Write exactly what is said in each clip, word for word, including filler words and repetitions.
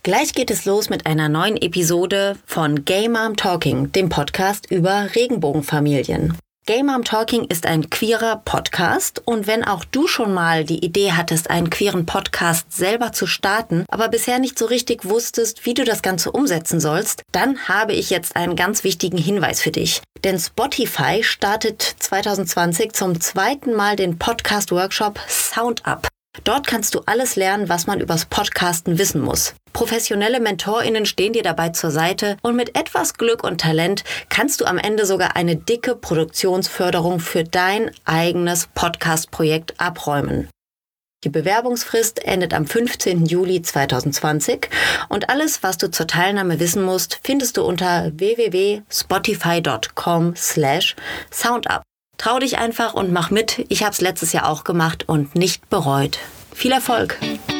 Gleich geht es los mit einer neuen Episode von Gay Mom Talking, dem Podcast über Regenbogenfamilien. Gay Mom Talking ist ein queerer Podcast und wenn auch du schon mal die Idee hattest, einen queeren Podcast selber zu starten, aber bisher nicht so richtig wusstest, wie du das Ganze umsetzen sollst, dann habe ich jetzt einen ganz wichtigen Hinweis für dich. Denn Spotify startet zwanzig zwanzig zum zweiten Mal den Podcast-Workshop Sound Up. Dort kannst du alles lernen, was man übers Podcasten wissen muss. Professionelle MentorInnen stehen dir dabei zur Seite und mit etwas Glück und Talent kannst du am Ende sogar eine dicke Produktionsförderung für dein eigenes Podcast-Projekt abräumen. Die Bewerbungsfrist endet am fünfzehnten Juli zwanzig zwanzig und alles, was du zur Teilnahme wissen musst, findest du unter w w w punkt spotify punkt com slash soundup. Trau dich einfach und mach mit. Ich habe es letztes Jahr auch gemacht und nicht bereut. Viel Erfolg!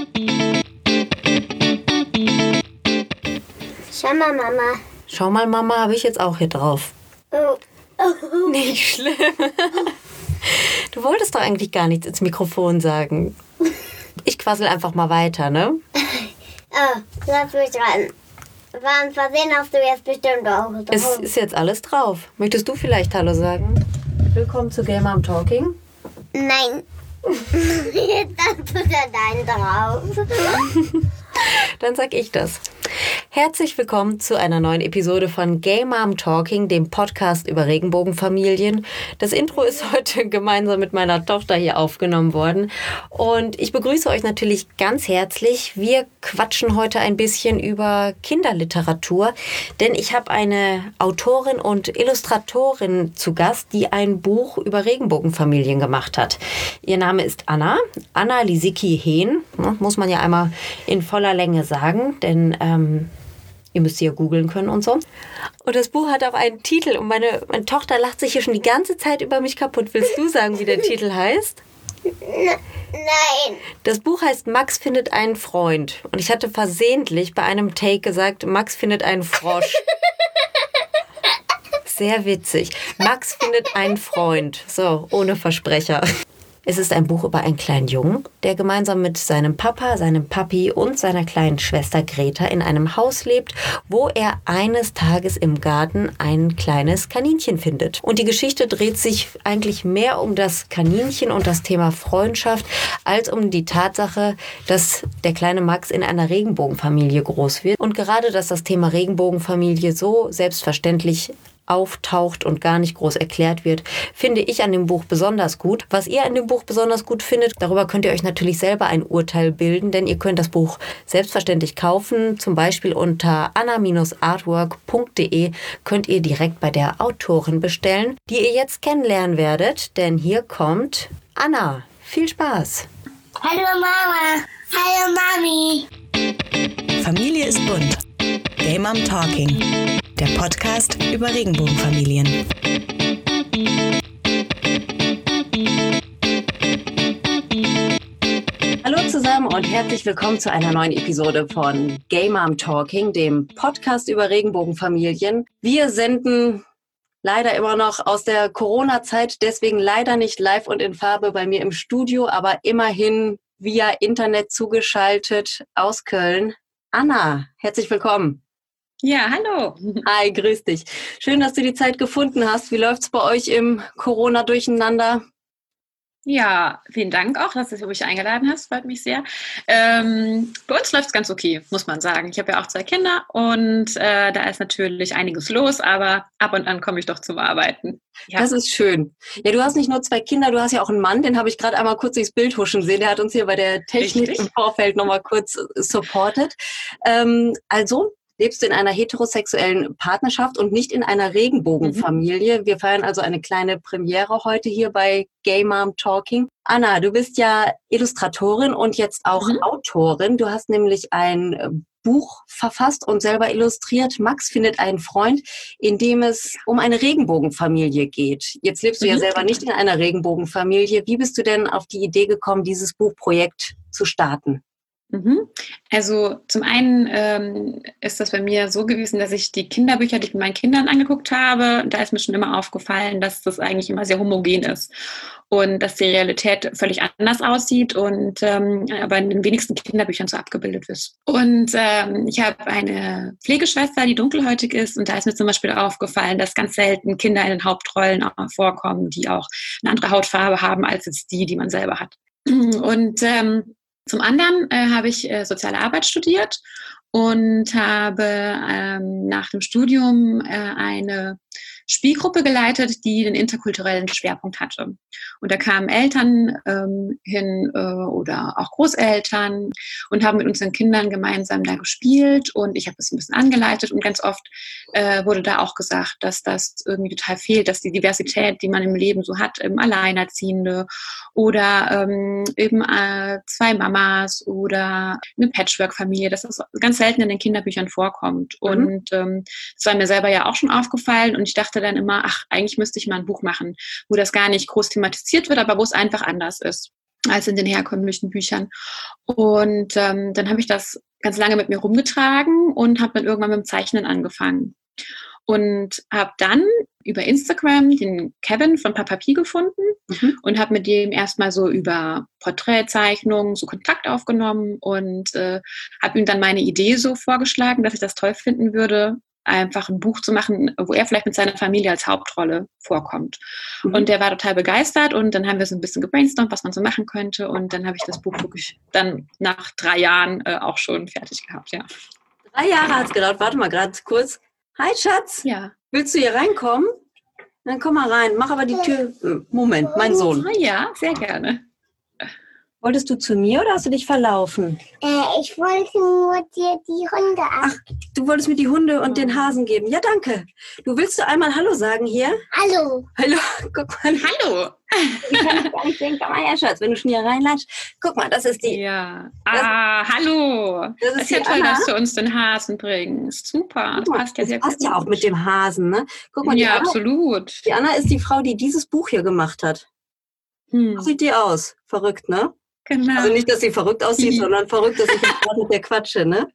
Schau mal, Mama. Schau mal, Mama, habe ich jetzt auch hier drauf. Oh. Oh. Nicht schlimm. Du wolltest doch eigentlich gar nichts ins Mikrofon sagen. Ich quassel einfach mal weiter, ne? Oh, lass mich ran. War ein Versehen, hast du jetzt bestimmt auch drauf. Es ist jetzt alles drauf. Möchtest du vielleicht Hallo sagen? Willkommen zu Gay Mom Talking. Nein. Dann tut er deinen drauf. Dann sag ich das. Herzlich willkommen zu einer neuen Episode von Gay Mom Talking, dem Podcast über Regenbogenfamilien. Das Intro ist heute gemeinsam mit meiner Tochter hier aufgenommen worden und ich begrüße euch natürlich ganz herzlich. Wir quatschen heute ein bisschen über Kinderliteratur, denn ich habe eine Autorin und Illustratorin zu Gast, die ein Buch über Regenbogenfamilien gemacht hat. Ihr Name ist Anna, Anna Lisicki-Hehn, muss man ja einmal in voller Länge sagen, denn ähm, ihr müsst sie ja googeln können und so. Und das Buch hat auch einen Titel und meine, meine Tochter lacht sich hier schon die ganze Zeit über mich kaputt. Willst du sagen, wie der Titel heißt? Nein. Das Buch heißt Max findet einen Freund. Und ich hatte versehentlich bei einem Take gesagt, Max findet einen Frosch. Sehr witzig. Max findet einen Freund. So, ohne Versprecher. Es ist ein Buch über einen kleinen Jungen, der gemeinsam mit seinem Papa, seinem Papi und seiner kleinen Schwester Greta in einem Haus lebt, wo er eines Tages im Garten ein kleines Kaninchen findet. Und die Geschichte dreht sich eigentlich mehr um das Kaninchen und das Thema Freundschaft, als um die Tatsache, dass der kleine Max in einer Regenbogenfamilie groß wird. Und gerade, dass das Thema Regenbogenfamilie so selbstverständlich auftaucht und gar nicht groß erklärt wird, finde ich an dem Buch besonders gut. Was ihr an dem Buch besonders gut findet, darüber könnt ihr euch natürlich selber ein Urteil bilden, denn ihr könnt das Buch selbstverständlich kaufen, zum Beispiel unter anna Bindestrich artwork punkt de könnt ihr direkt bei der Autorin bestellen, die ihr jetzt kennenlernen werdet, denn hier kommt Anna. Viel Spaß! Hallo Mama. Hallo Mami. Familie ist bunt. Gay Mom Talking. Der Podcast über Regenbogenfamilien. Hallo zusammen und herzlich willkommen zu einer neuen Episode von Gay Mom Talking, dem Podcast über Regenbogenfamilien. Wir senden leider immer noch aus der Corona-Zeit, deswegen leider nicht live und in Farbe bei mir im Studio, aber immerhin via Internet zugeschaltet aus Köln. Anna, herzlich willkommen. Ja, hallo. Hi, grüß dich. Schön, dass du die Zeit gefunden hast. Wie läuft's bei euch im Corona-Durcheinander? Ja, vielen Dank auch, dass du mich eingeladen hast. Freut mich sehr. Ähm, bei uns läuft es ganz okay, muss man sagen. Ich habe ja auch zwei Kinder und äh, da ist natürlich einiges los, aber ab und an komme ich doch zum Arbeiten. Ja. Das ist schön. Ja, du hast nicht nur zwei Kinder, du hast ja auch einen Mann, den habe ich gerade einmal kurz durchs Bild huschen sehen. Der hat uns hier bei der Technik Richtig? im Vorfeld nochmal kurz supportet. Ähm, also lebst du in einer heterosexuellen Partnerschaft und nicht in einer Regenbogenfamilie. Mhm. Wir feiern also eine kleine Premiere heute hier bei Gay Mom Talking. Anna, du bist ja Illustratorin und jetzt auch mhm. Autorin. Du hast nämlich ein Buch verfasst und selber illustriert. Max findet einen Freund, in dem es um eine Regenbogenfamilie geht. Jetzt lebst du mhm. ja selber nicht in einer Regenbogenfamilie. Wie bist du denn auf die Idee gekommen, dieses Buchprojekt zu starten? Mhm. Also zum einen ähm, ist das bei mir so gewesen, dass ich die Kinderbücher, die ich mit meinen Kindern angeguckt habe, da ist mir schon immer aufgefallen, dass das eigentlich immer sehr homogen ist und dass die Realität völlig anders aussieht und ähm, aber in den wenigsten Kinderbüchern so abgebildet wird. Und ähm, ich habe eine Pflegeschwester, die dunkelhäutig ist, und da ist mir zum Beispiel aufgefallen, dass ganz selten Kinder in den Hauptrollen auch vorkommen, die auch eine andere Hautfarbe haben als jetzt die, die man selber hat. Und ähm, zum anderen äh, habe ich äh, Soziale Arbeit studiert und habe ähm, nach dem Studium äh, eine Spielgruppe geleitet, die den interkulturellen Schwerpunkt hatte. Und da kamen Eltern ähm, hin äh, oder auch Großeltern und haben mit unseren Kindern gemeinsam da gespielt und ich habe das ein bisschen angeleitet und ganz oft äh, wurde da auch gesagt, dass das irgendwie total fehlt, dass die Diversität, die man im Leben so hat, eben Alleinerziehende oder ähm, eben äh, zwei Mamas oder eine Patchwork-Familie, dass das ganz selten in den Kinderbüchern vorkommt. Mhm. Und ähm, das war mir selber ja auch schon aufgefallen und ich dachte dann immer, ach, eigentlich müsste ich mal ein Buch machen, wo das gar nicht groß thematisiert wird, aber wo es einfach anders ist als in den herkömmlichen Büchern. Und ähm, dann habe ich das ganz lange mit mir rumgetragen und habe dann irgendwann mit dem Zeichnen angefangen. Und habe dann über Instagram den Kevin von Papa Pi gefunden mhm. und habe mit dem erstmal so über Porträtzeichnungen so Kontakt aufgenommen und äh, habe ihm dann meine Idee so vorgeschlagen, dass ich das toll finden würde, einfach ein Buch zu machen, wo er vielleicht mit seiner Familie als Hauptrolle vorkommt. Mhm. Und der war total begeistert und dann haben wir so ein bisschen gebrainstormt, was man so machen könnte und dann habe ich das Buch wirklich dann nach drei Jahren äh, auch schon fertig gehabt, ja. Drei Jahre hat es gedauert. Warte mal gerade kurz. Hi, Schatz. Ja. Willst du hier reinkommen? Dann komm mal rein. Mach aber die Tür. Moment, mein Sohn. Ja, sehr gerne. Wolltest du zu mir oder hast du dich verlaufen? Äh, ich wollte nur dir die Hunde ab. Ach, du wolltest mir die Hunde und den Hasen geben. Ja, danke. Du willst du einmal Hallo sagen hier? Hallo. Hallo. Guck mal. Hallo. Ich kann gar nicht denken, komm mal her, Schatz, wenn du schon hier reinlatschst. Guck mal, das ist die. Ja. Ah, das, hallo. Das ist, das ist ja toll, Anna. Dass du uns den Hasen bringst. Super. Das mal, passt ja das sehr passt gut. ja auch mit dem Hasen, ne? Guck mal, die ja, Anna, absolut. Die Anna ist die Frau, die dieses Buch hier gemacht hat. Hm. So sieht die aus. Verrückt, ne? Genau. Also nicht, dass sie verrückt aussieht, sondern verrückt, dass ich gerade mit der quatsche, ne?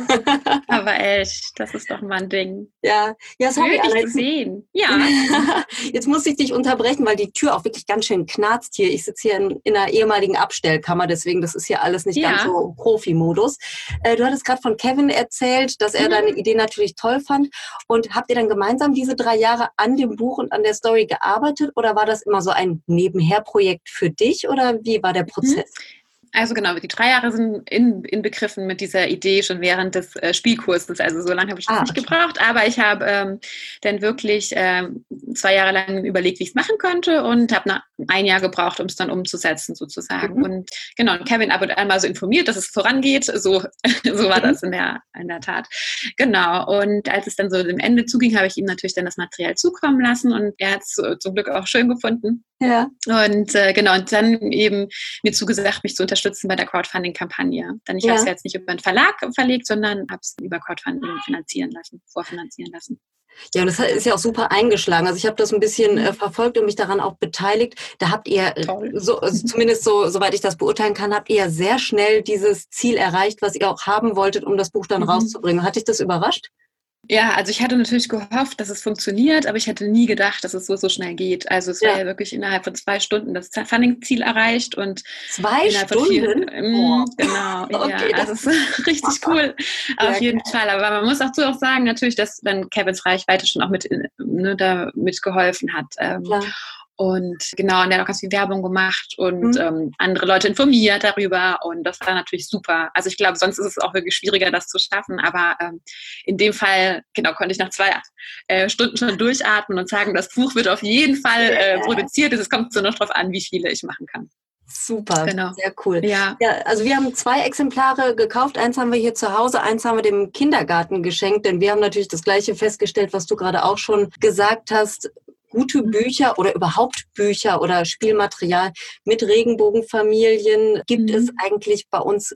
Aber echt, das ist doch mal ein Ding. Ja, ja, sorry, Anna, jetzt, sehen. Ja. Jetzt muss ich dich unterbrechen, weil die Tür auch wirklich ganz schön knarzt hier. Ich sitze hier in, in einer ehemaligen Abstellkammer, deswegen das ist hier alles nicht ja. ganz so Profi-Modus. Äh, du hattest gerade von Kevin erzählt, dass er mhm. deine Idee natürlich toll fand. Und habt ihr dann gemeinsam diese drei Jahre an dem Buch und an der Story gearbeitet oder war das immer so ein Nebenher-Projekt für dich oder wie war der Prozess? Mhm. Also genau, die drei Jahre sind in, inbegriffen mit dieser Idee schon während des äh, Spielkurses. Also so lange habe ich das ah, nicht okay. gebraucht, aber ich habe ähm, dann wirklich ähm, zwei Jahre lang überlegt, wie ich es machen könnte und habe ein Jahr gebraucht, um es dann umzusetzen sozusagen. Mhm. Und genau, und Kevin ab und an mal so informiert, dass es vorangeht. So, so war mhm. das in der, in der Tat. Genau, und als es dann so dem Ende zuging, habe ich ihm natürlich dann das Material zukommen lassen und er hat es so, zum Glück auch schön gefunden. Ja. Und äh, genau, und dann eben mir zugesagt, mich zu unterstützen bei der Crowdfunding-Kampagne. Denn ich ja. habe es jetzt nicht über einen Verlag verlegt, sondern habe es über Crowdfunding finanzieren lassen, vorfinanzieren lassen. Ja, und das ist ja auch super eingeschlagen. Also ich habe das ein bisschen äh, verfolgt und mich daran auch beteiligt. Da habt ihr, so, also zumindest so, soweit ich das beurteilen kann, habt ihr sehr schnell dieses Ziel erreicht, was ihr auch haben wolltet, um das Buch dann mhm. rauszubringen. Hat dich das überrascht? Ja, also ich hatte natürlich gehofft, dass es funktioniert, aber ich hätte nie gedacht, dass es so, so schnell geht. Also es ja. war ja wirklich innerhalb von zwei Stunden das Funding-Ziel erreicht und zwei Stunden? Vier, ähm, genau, okay, ja, also es ist richtig cool, auf ja, jeden Fall. Aber man muss auch so auch sagen, natürlich, dass dann Kevins Reichweite schon auch mit, ne, da mitgeholfen hat. Ähm, ja. Und genau, und der hat auch ganz viel Werbung gemacht und mhm. ähm, andere Leute informiert darüber und das war natürlich super. Also ich glaube, sonst ist es auch wirklich schwieriger, das zu schaffen, aber ähm, in dem Fall, genau, konnte ich nach zwei äh, Stunden schon durchatmen und sagen, das Buch wird auf jeden Fall äh, produziert. Es kommt so noch drauf an, wie viele ich machen kann. Super, genau. Sehr cool. Ja. ja, also wir haben zwei Exemplare gekauft. Eins haben wir hier zu Hause, eins haben wir dem Kindergarten geschenkt, denn wir haben natürlich das Gleiche festgestellt, was du gerade auch schon gesagt hast. Gute Bücher oder überhaupt Bücher oder Spielmaterial mit Regenbogenfamilien gibt mhm. es eigentlich bei uns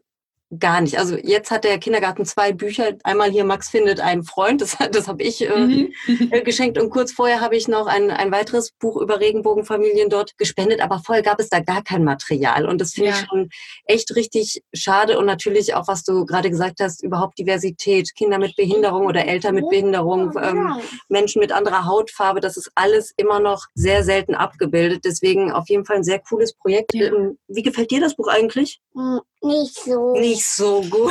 gar nicht. Also jetzt hat der Kindergarten zwei Bücher. Einmal hier Max findet einen Freund, das, das habe ich äh, Mhm. geschenkt. Und kurz vorher habe ich noch ein, ein weiteres Buch über Regenbogenfamilien dort gespendet. Aber vorher gab es da gar kein Material. Und das finde Ja. ich schon echt richtig schade. Und natürlich auch, was du gerade gesagt hast, überhaupt Diversität, Kinder mit Behinderung oder Eltern mit Behinderung, ähm, Menschen mit anderer Hautfarbe, das ist alles immer noch sehr selten abgebildet. Deswegen auf jeden Fall ein sehr cooles Projekt. Ja. Ähm, Wie gefällt dir das Buch eigentlich? Hm, Nicht so. Nicht so gut.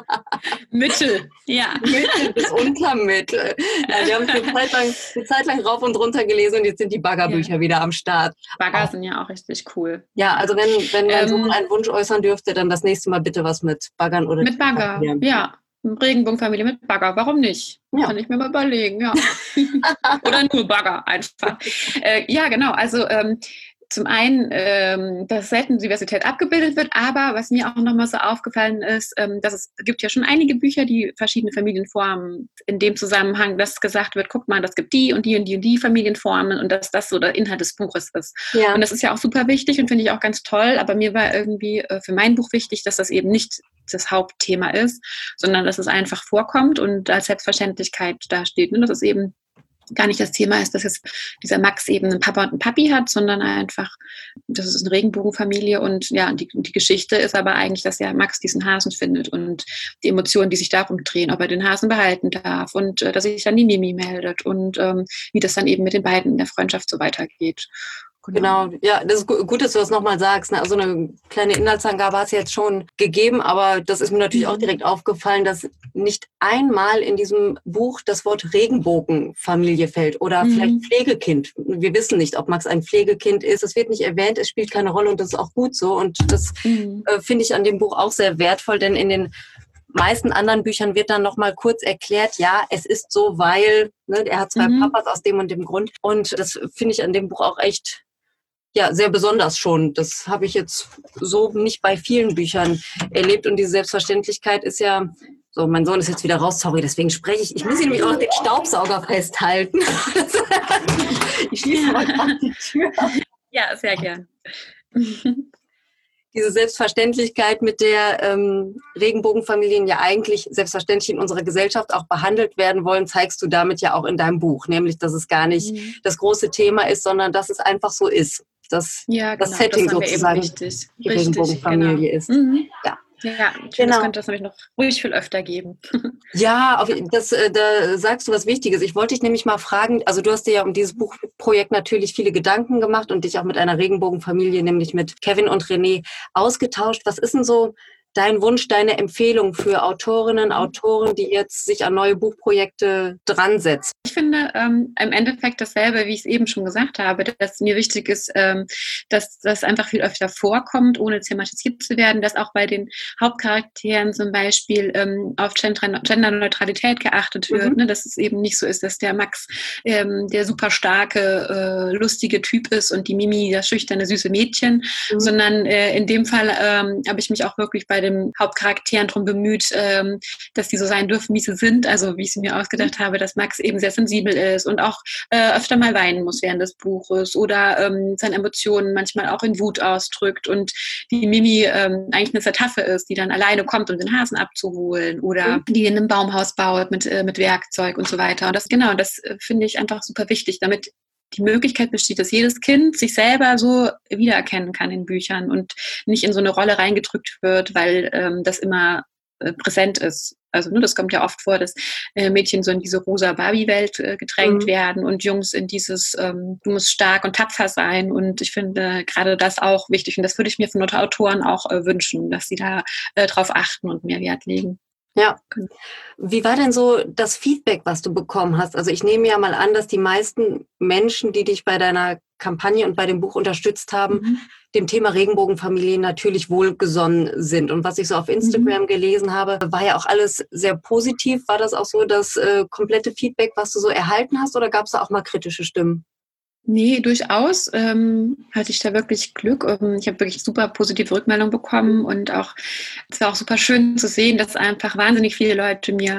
Mittel, ja. Mittel bis Untermittel. Ja, wir haben es eine Zeit lang, eine Zeit lang rauf und runter gelesen und jetzt sind die Baggerbücher Ja. wieder am Start. Bagger sind ja auch richtig cool. Ja, also wenn, wenn mein Ähm, Sohn einen Wunsch äußern dürfte, dann das nächste Mal bitte was mit Baggern oder Mit Bagger, Papier. ja. Regenbogenfamilie mit Bagger, warum nicht? Ja. Kann ich mir mal überlegen, ja. Oder nur Bagger einfach. Äh, ja, genau. Also ähm, zum einen, ähm, dass selten Diversität abgebildet wird, aber was mir auch nochmal so aufgefallen ist, ähm, dass es gibt ja schon einige Bücher, die verschiedene Familienformen in dem Zusammenhang, dass gesagt wird, guck mal, das gibt die und die und die und die Familienformen und dass das so der Inhalt des Buches ist. Ja. Und das ist ja auch super wichtig und finde ich auch ganz toll, aber mir war irgendwie äh, für mein Buch wichtig, dass das eben nicht das Hauptthema ist, sondern dass es einfach vorkommt und als Selbstverständlichkeit dasteht. Und das ist eben gar nicht das Thema ist, dass jetzt dieser Max eben einen Papa und einen Papi hat, sondern einfach, das ist eine Regenbogenfamilie und ja, die, die Geschichte ist aber eigentlich, dass ja Max diesen Hasen findet und die Emotionen, die sich darum drehen, ob er den Hasen behalten darf und äh, dass sich dann die Mimi meldet und ähm, wie das dann eben mit den beiden in der Freundschaft so weitergeht. Genau, ja, das ist gut, dass du das nochmal sagst. Ne? Also eine kleine Inhaltsangabe hast du jetzt schon gegeben, aber das ist mir natürlich auch direkt aufgefallen, dass nicht einmal in diesem Buch das Wort Regenbogenfamilie fällt oder Mhm. vielleicht Pflegekind. Wir wissen nicht, ob Max ein Pflegekind ist. Es wird nicht erwähnt, es spielt keine Rolle und das ist auch gut so. Und das Mhm. äh, finde ich an dem Buch auch sehr wertvoll, denn in den meisten anderen Büchern wird dann noch mal kurz erklärt, ja, es ist so, weil, ne, er hat zwei Mhm. Papas aus dem und dem Grund. Und das finde ich an dem Buch auch echt ja, sehr besonders schon. Das habe ich jetzt so nicht bei vielen Büchern erlebt. Und diese Selbstverständlichkeit ist ja, so, mein Sohn ist jetzt wieder raus, sorry, deswegen spreche ich. Ich muss ihn nämlich auch noch den Staubsauger festhalten. Ich schließe mal gerade die Tür. Ja, sehr gern. Diese Selbstverständlichkeit, mit der ähm, Regenbogenfamilien ja eigentlich selbstverständlich in unserer Gesellschaft auch behandelt werden wollen, zeigst du damit ja auch in deinem Buch. Nämlich, dass es gar nicht Mhm. das große Thema ist, sondern dass es einfach so ist. Dass Ja, das genau, Setting das war mir sozusagen eben wichtig. die Richtig, Regenbogenfamilie genau. ist. Mhm. Ja. Ja, ich finde, Genau. das könnte es nämlich noch ruhig viel öfter geben. Ja, auf, das, äh, da sagst du was Wichtiges. Ich wollte dich nämlich mal fragen, also du hast dir ja um dieses Buchprojekt natürlich viele Gedanken gemacht und dich auch mit einer Regenbogenfamilie, nämlich mit Kevin und René, ausgetauscht. Was ist denn so dein Wunsch, deine Empfehlung für Autorinnen, Autoren, die jetzt sich an neue Buchprojekte dran setzen? Ich finde ähm, im Endeffekt dasselbe, wie ich es eben schon gesagt habe, dass mir wichtig ist, ähm, dass das einfach viel öfter vorkommt, ohne thematisiert zu werden, dass auch bei den Hauptcharakteren zum Beispiel ähm, auf Gender- Genderneutralität geachtet wird, Mhm. ne? Dass es eben nicht so ist, dass der Max ähm, der super starke, äh, lustige Typ ist und die Mimi das schüchterne, süße Mädchen, Mhm. sondern äh, in dem Fall ähm, habe ich mich auch wirklich bei den Hauptcharakteren darum bemüht, ähm, dass die so sein dürfen, wie sie sind, also wie ich es mir ausgedacht habe, dass Max eben sehr sensibel ist und auch äh, öfter mal weinen muss während des Buches oder ähm, seine Emotionen manchmal auch in Wut ausdrückt und die Mimi ähm, eigentlich eine Zertaffe ist, die dann alleine kommt, um den Hasen abzuholen oder die in einem Baumhaus baut mit, äh, mit Werkzeug und so weiter. Und das genau, das äh, finde ich einfach super wichtig, damit die Möglichkeit besteht, dass jedes Kind sich selber so wiedererkennen kann in Büchern und nicht in so eine Rolle reingedrückt wird, weil ähm, das immer äh, präsent ist. Also ne, das kommt ja oft vor, dass äh, Mädchen so in diese rosa Barbie-Welt äh, gedrängt Mhm. werden und Jungs in dieses, ähm, du musst stark und tapfer sein. Und ich finde gerade das auch wichtig. Und das würde ich mir von Autoren auch äh, wünschen, dass sie da äh, drauf achten und mehr Wert legen. Ja. Wie war denn so das Feedback, was du bekommen hast? Also ich nehme ja mal an, dass die meisten Menschen, die dich bei deiner Kampagne und bei dem Buch unterstützt haben, Mhm. dem Thema Regenbogenfamilie natürlich wohlgesonnen sind. Und was ich so auf Instagram Mhm. gelesen habe, war ja auch alles sehr positiv. War das auch so das äh, komplette Feedback, was du so erhalten hast, oder gab es da auch mal kritische Stimmen? Nee, durchaus ähm, hatte ich da wirklich Glück. Ähm, ich habe wirklich super positive Rückmeldungen bekommen und auch es war auch super schön zu sehen, dass einfach wahnsinnig viele Leute mir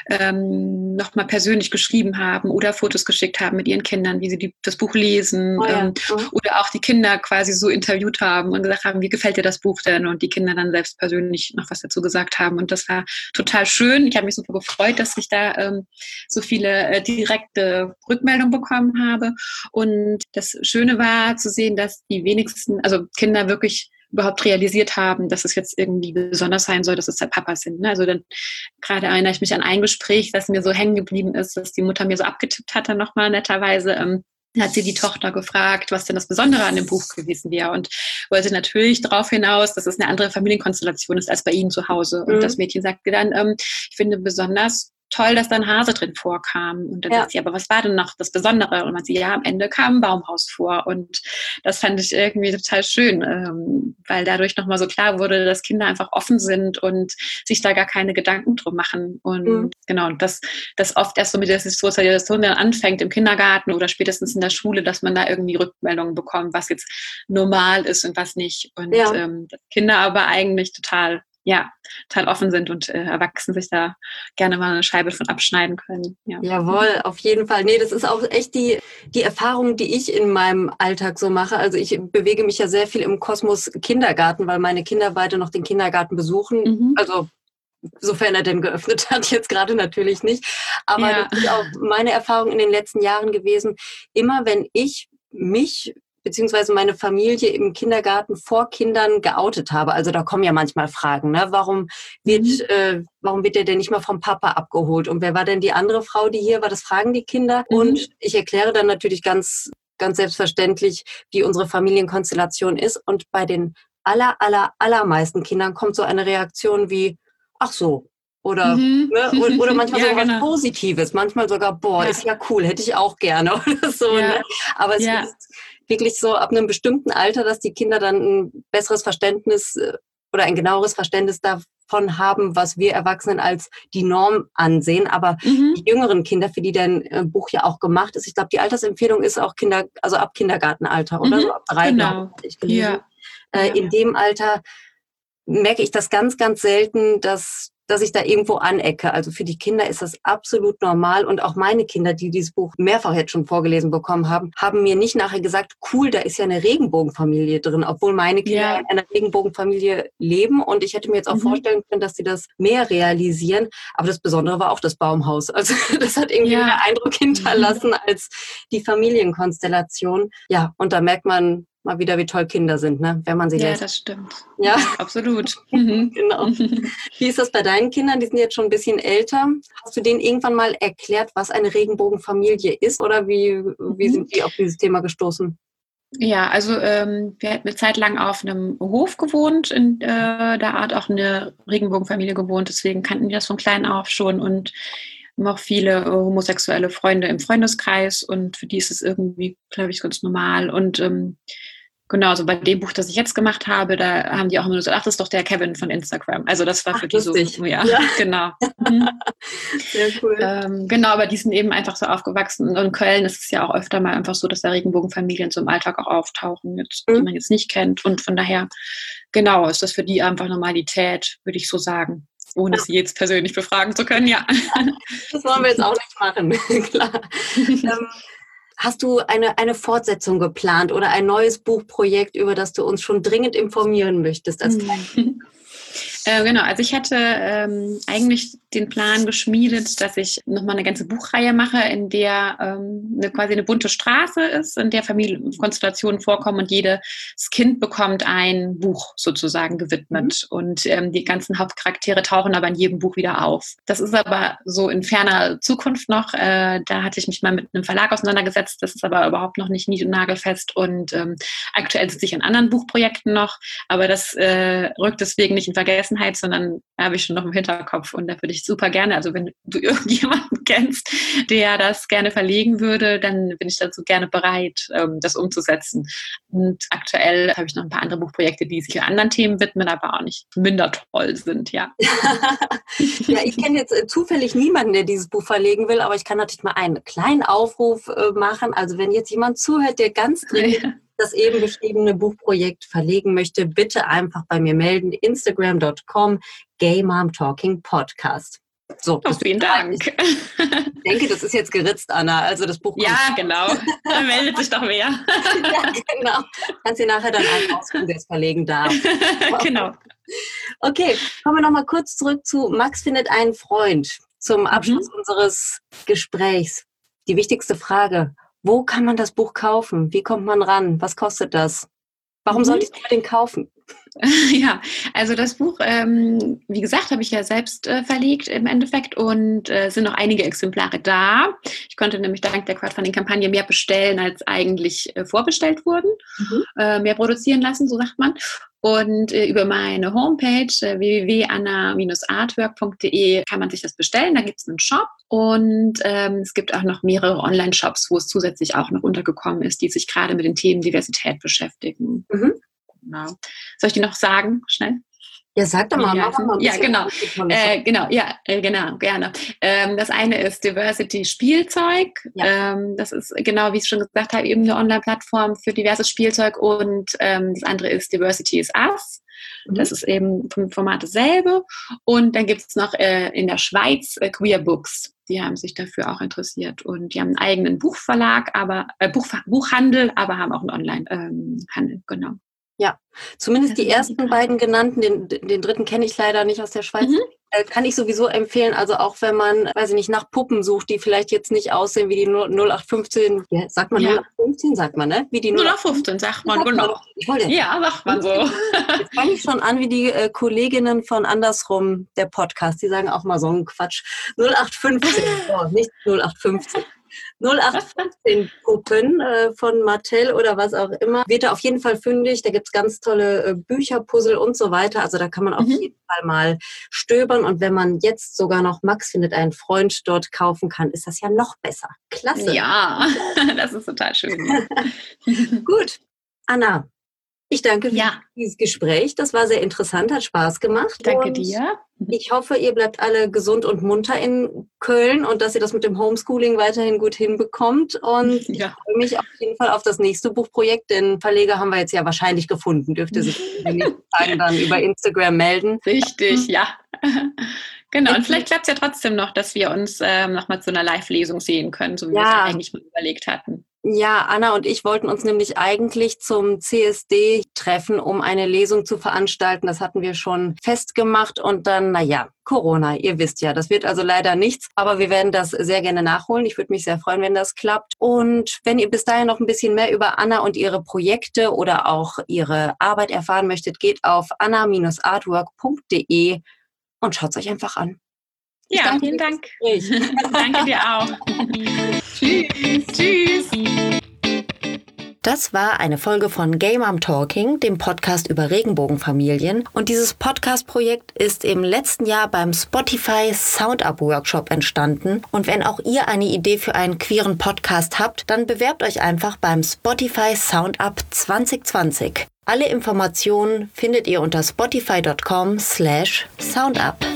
ähm, nochmal persönlich geschrieben haben oder Fotos geschickt haben mit ihren Kindern, wie sie die, das Buch lesen, Oh ja. ähm, Mhm. oder auch die Kinder quasi so interviewt haben und gesagt haben, wie gefällt dir das Buch denn? Und die Kinder dann selbst persönlich noch was dazu gesagt haben. Und das war total schön. Ich habe mich super gefreut, dass ich da ähm, so viele äh, direkte Rückmeldungen bekommen habe. Und Und das Schöne war zu sehen, dass die wenigsten, also Kinder wirklich überhaupt realisiert haben, dass es jetzt irgendwie besonders sein soll, dass es der Papa sind. Ne? Also dann gerade erinnere ich mich an ein Gespräch, das mir so hängen geblieben ist, dass die Mutter mir so abgetippt hatte nochmal netterweise. Ähm, hat sie die Tochter gefragt, was denn das Besondere an dem Buch gewesen wäre und wollte natürlich darauf hinaus, dass es eine andere Familienkonstellation ist als bei ihnen zu Hause. Und Mhm. das Mädchen sagte dann, ähm, ich finde besonders toll, dass da ein Hase drin vorkam. Und dann Ja. sagt sie, aber was war denn noch das Besondere? Und man sagt, ja, am Ende kam ein Baumhaus vor. Und das fand ich irgendwie total schön, ähm, weil dadurch nochmal so klar wurde, dass Kinder einfach offen sind und sich da gar keine Gedanken drum machen. Und Mhm. genau, und das, das oft erst so mit der Sozialisation dann anfängt im Kindergarten oder spätestens in der Schule, dass man da irgendwie Rückmeldungen bekommt, was jetzt normal ist und was nicht. Und Ja. ähm, Kinder aber eigentlich total ja, total offen sind und äh, Erwachsene sich da gerne mal eine Scheibe von abschneiden können. Ja. Jawohl, auf jeden Fall. Nee, das ist auch echt die, die Erfahrung, die ich in meinem Alltag so mache. Also ich bewege mich ja sehr viel im Kosmos Kindergarten, weil meine Kinder beide noch den Kindergarten besuchen. Mhm. Also sofern er denn geöffnet hat, jetzt gerade natürlich nicht. Aber Ja. das ist auch meine Erfahrung in den letzten Jahren gewesen. Immer wenn ich mich beziehungsweise meine Familie im Kindergarten vor Kindern geoutet habe. Also da kommen ja manchmal Fragen, ne? Warum wird, Mhm. äh, warum wird der denn nicht mal vom Papa abgeholt? Und wer war denn die andere Frau, die hier war? Das fragen die Kinder. Mhm. Und ich erkläre dann natürlich ganz, ganz selbstverständlich, wie unsere Familienkonstellation ist. Und bei den aller, aller, allermeisten Kindern kommt so eine Reaktion wie, ach so. Oder, Mhm. ne, oder, oder manchmal Ja, sogar genau. was Positives. Manchmal sogar, boah, Ja. ist ja cool, hätte ich auch gerne. Oder so, Ja. ne? Aber es Ja. ist wirklich so ab einem bestimmten Alter, dass die Kinder dann ein besseres Verständnis äh, oder ein genaueres Verständnis davon haben, was wir Erwachsenen als die Norm ansehen. Aber Mhm. die jüngeren Kinder, für die dein äh, Buch ja auch gemacht ist, ich glaube, die Altersempfehlung ist auch Kinder, also ab Kindergartenalter, oder? Mhm. So ab drei, Genau. glaube ich, hatte ich gelesen. Ja. Äh, Ja. in dem Alter merke ich das ganz, ganz selten, dass dass ich da irgendwo anecke. Also für die Kinder ist das absolut normal. Und auch meine Kinder, die dieses Buch mehrfach jetzt schon vorgelesen bekommen haben, haben mir nicht nachher gesagt, cool, da ist ja eine Regenbogenfamilie drin, obwohl meine Kinder Ja. in einer Regenbogenfamilie leben. Und ich hätte mir jetzt auch Mhm. vorstellen können, dass sie das mehr realisieren. Aber das Besondere war auch das Baumhaus. Also das hat irgendwie Ja. mehr Eindruck hinterlassen als die Familienkonstellation. Ja, und da merkt man mal wieder, wie toll Kinder sind, ne? Wenn man sie Ja, lässt. das stimmt. Ja. Absolut. Mhm. Genau. Wie ist das bei deinen Kindern? Die sind jetzt schon ein bisschen älter. Hast du denen irgendwann mal erklärt, was eine Regenbogenfamilie ist? Oder wie, wie Mhm. sind die auf dieses Thema gestoßen? Ja, also ähm, wir hatten eine Zeit lang auf einem Hof gewohnt, in äh, der Art auch eine Regenbogenfamilie gewohnt, deswegen kannten die das von klein auf schon und haben auch viele äh, homosexuelle Freunde im Freundeskreis und für die ist es irgendwie, glaube ich, ganz normal. Und ähm, genau, also bei dem Buch, das ich jetzt gemacht habe, da haben die auch immer gesagt, ach, das ist doch der Kevin von Instagram. Also das war Ach, für die lustig. so, ja, Ja. genau. Mhm. Sehr cool. Ähm, genau, aber die sind eben einfach so aufgewachsen. Und in Köln ist es ja auch öfter mal einfach so, dass da Regenbogenfamilien so im Alltag auch auftauchen, jetzt, die Mhm. man jetzt nicht kennt. Und von daher, genau, ist das für die einfach Normalität, würde ich so sagen. Ohne sie jetzt persönlich befragen zu können, ja. Das wollen wir jetzt auch nicht machen. Klar. Ähm, hast du eine, eine Fortsetzung geplant oder ein neues Buchprojekt, über das du uns schon dringend informieren möchtest? Als Mhm. Äh, genau, also ich hatte ähm, eigentlich den Plan geschmiedet, dass ich nochmal eine ganze Buchreihe mache, in der ähm, eine, quasi eine bunte Straße ist, in der Familienkonstellationen vorkommen und jedes Kind bekommt ein Buch sozusagen gewidmet. Mhm. Und ähm, die ganzen Hauptcharaktere tauchen aber in jedem Buch wieder auf. Das ist aber so in ferner Zukunft noch. Äh, da hatte ich mich mal mit einem Verlag auseinandergesetzt. Das ist aber überhaupt noch nicht nied- und nagelfest. Und ähm, aktuell sitze ich an anderen Buchprojekten noch, aber das äh, rückt deswegen nicht in Vergessenheit, Vergessenheit, sondern habe ich schon noch im Hinterkopf und da würde ich super gerne, also wenn du irgendjemanden kennst, der das gerne verlegen würde, dann bin ich dazu gerne bereit, das umzusetzen. Und aktuell habe ich noch ein paar andere Buchprojekte, die sich anderen Themen widmen, aber auch nicht minder toll sind, ja. Ja, ich kenne jetzt äh, zufällig niemanden, der dieses Buch verlegen will, aber ich kann natürlich mal einen kleinen Aufruf äh, machen. Also wenn jetzt jemand zuhört, der ganz dringend ja. das eben beschriebene Buchprojekt verlegen möchte, bitte einfach bei mir melden. Instagram Punkt com Gay Mom Talking Podcast. So, oh, vielen Dank. Ich denke, das ist jetzt geritzt, Anna. Also das Buch kommt. Ja, genau. Da meldet sich doch mehr. Ja, genau. Kannst du nachher dann einen aussuchen, der es verlegen darf. Genau. Okay, kommen wir noch mal kurz zurück zu Max findet einen Freund zum Abschluss mhm. unseres Gesprächs. Die wichtigste Frage: Wo kann man das Buch kaufen? Wie kommt man ran? Was kostet das? Warum mhm. sollte ich den kaufen? Ja, also das Buch, ähm, wie gesagt, habe ich ja selbst äh, verlegt im Endeffekt und es äh, sind noch einige Exemplare da. Ich konnte nämlich dank der Crowdfunding-Kampagne mehr bestellen, als eigentlich äh, vorbestellt wurden, mhm. äh, mehr produzieren lassen, so sagt man. Und äh, über meine Homepage äh, w w w punkt anna Bindestrich artwork punkt d e kann man sich das bestellen. Da gibt es einen Shop und ähm, es gibt auch noch mehrere Online-Shops, wo es zusätzlich auch noch untergekommen ist, die sich gerade mit den Themen Diversität beschäftigen. Mhm. Genau. Soll ich die noch sagen, schnell? Ja, sag doch mal. Ja, mach mal ein ja genau. Äh, genau, ja, äh, genau, gerne. Ähm, das eine ist Diversity Spielzeug. Ja. Ähm, das ist genau, wie ich schon gesagt habe, eben eine Online-Plattform für diverses Spielzeug. Und ähm, das andere ist Diversity is Us. Mhm. Das ist eben vom Format dasselbe. Und dann gibt es noch äh, in der Schweiz äh, Queer Books. Die haben sich dafür auch interessiert. Und die haben einen eigenen Buchverlag, aber äh, Buch, Buchhandel, aber haben auch einen Online-Handel, ähm, genau. Ja, zumindest die ersten beiden genannten, den, den dritten kenne ich leider nicht aus der Schweiz, mhm. äh, kann ich sowieso empfehlen. Also auch wenn man, weiß ich nicht, nach Puppen sucht, die vielleicht jetzt nicht aussehen wie die null acht fünfzehn, ja, sagt man ja. null acht fünfzehn, sagt man, ne? Wie die null acht fünfzehn, sagt man, sagt genau. Man. Ja, sagt man so. Jetzt fange ich schon an wie die äh, Kolleginnen von Andersrum, der Podcast, die sagen auch mal so einen Quatsch. null acht fünfzehn, oh, nicht null acht fünfzehn. null acht fünfzehn Puppen äh, von Mattel oder was auch immer. Wird da auf jeden Fall fündig. Da gibt es ganz tolle äh, Bücher, Puzzle und so weiter. Also da kann man auf mhm. jeden Fall mal stöbern. Und wenn man jetzt sogar noch Max findet einen Freund dort kaufen kann, ist das ja noch besser. Klasse. Ja, das ist total schön. Gut. Anna, ich danke für ja. dieses Gespräch. Das war sehr interessant, hat Spaß gemacht. Danke und dir. Ich hoffe, ihr bleibt alle gesund und munter in Köln und dass ihr das mit dem Homeschooling weiterhin gut hinbekommt. Und ja. ich freue mich auf jeden Fall auf das nächste Buchprojekt, denn Verleger haben wir jetzt ja wahrscheinlich gefunden. Dürfte sich in den nächsten Tagen dann über Instagram melden. Richtig, ja. Genau, und vielleicht klappt es ja trotzdem noch, dass wir uns ähm, nochmal zu einer Live-Lesung sehen können, so wie ja. wir es eigentlich mal überlegt hatten. Ja, Anna und ich wollten uns nämlich eigentlich zum C S D treffen, um eine Lesung zu veranstalten. Das hatten wir schon festgemacht und dann, naja, Corona, ihr wisst ja, das wird also leider nichts, aber wir werden das sehr gerne nachholen. Ich würde mich sehr freuen, wenn das klappt. Und wenn ihr bis dahin noch ein bisschen mehr über Anna und ihre Projekte oder auch ihre Arbeit erfahren möchtet, geht auf anna Bindestrich artwork punkt d e und schaut es euch einfach an. Ich ja, vielen Dank. Danke dir auch. Tschüss. Tschüss. Das war eine Folge von Gay Mom Talking, dem Podcast über Regenbogenfamilien. Und dieses Podcast-Projekt ist im letzten Jahr beim Spotify Sound-Up-Workshop entstanden. Und wenn auch ihr eine Idee für einen queeren Podcast habt, dann bewerbt euch einfach beim Spotify Sound-Up zwanzig zwanzig. Alle Informationen findet ihr unter spotify punkt com slash soundup.